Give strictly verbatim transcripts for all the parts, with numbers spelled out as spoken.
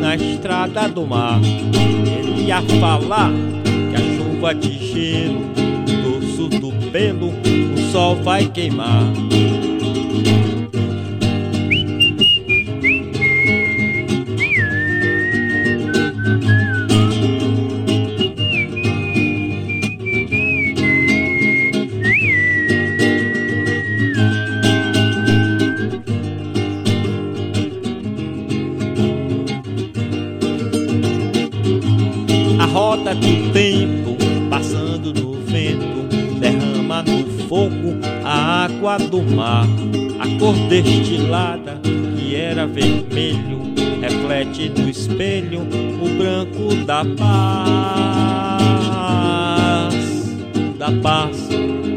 na estrada do mar. Ele ia falar que a chuva de gelo, dorso do pelo, o sol vai queimar. A roda do tempo, passando no vento, derrama no fogo a água do mar. A cor destilada, que era vermelho, reflete no espelho o branco da paz, da paz.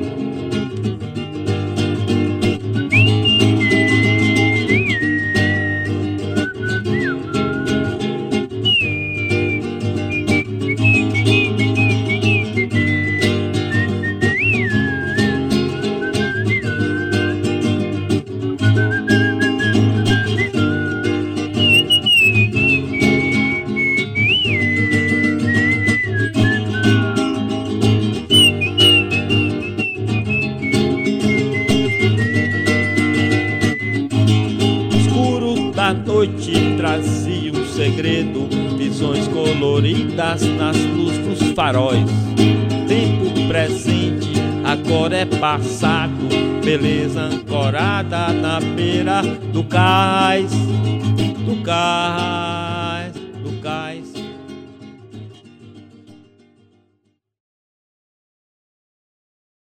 A noite trazia um segredo, visões coloridas nas luzes dos faróis. Tempo presente, agora é passado, beleza ancorada na beira do cais, do cais.